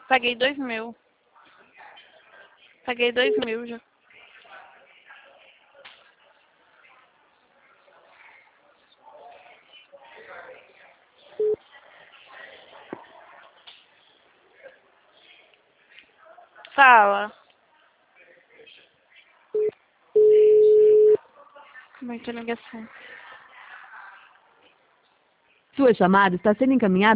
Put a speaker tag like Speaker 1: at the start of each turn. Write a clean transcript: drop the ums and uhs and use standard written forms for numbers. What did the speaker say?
Speaker 1: Paguei 2.000. Paguei 2.000 já. Fala. Como é que é a ligação?
Speaker 2: Sua chamada está sendo encaminhada